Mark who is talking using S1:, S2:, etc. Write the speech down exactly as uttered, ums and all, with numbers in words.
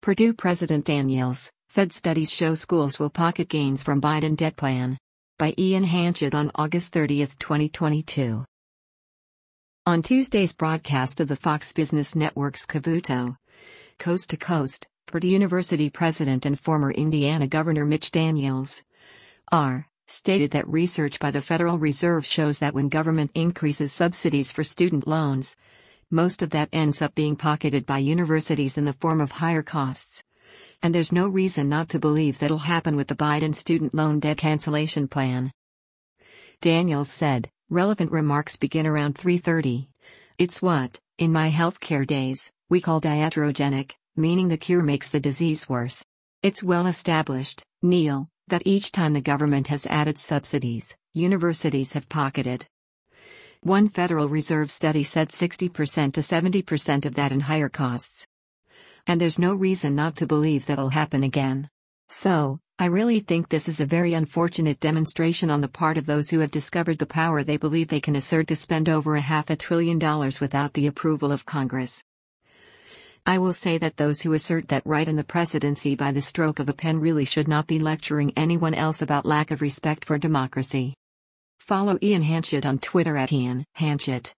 S1: Purdue President Daniels, Fed studies show schools will pocket gains from Biden debt plan. By Ian Hanchett on August thirtieth, twenty twenty-two. On Tuesday's broadcast of the Fox Business Network's Cavuto, Coast to Coast, Purdue University President and former Indiana Governor Mitch Daniels, R., stated that research by the Federal Reserve shows that when government increases subsidies for student loans, most of that ends up being pocketed by universities in the form of higher costs. And there's no reason not to believe that'll happen with the Biden student loan debt cancellation plan. Daniels said, relevant remarks begin around three thirty. It's what, in my healthcare days, we call iatrogenic, meaning the cure makes the disease worse. It's well established, Neil, that each time the government has added subsidies, universities have pocketed. One Federal Reserve study said sixty percent to seventy percent of that in higher costs. And there's no reason not to believe that'll happen again. So, I really think this is a very unfortunate demonstration on the part of those who have discovered the power they believe they can assert to spend over a half a trillion dollars without the approval of Congress. I will say that those who assert that right in the presidency by the stroke of a pen really should not be lecturing anyone else about lack of respect for democracy. Follow Ian Hanchett on Twitter at Ian Hanchett.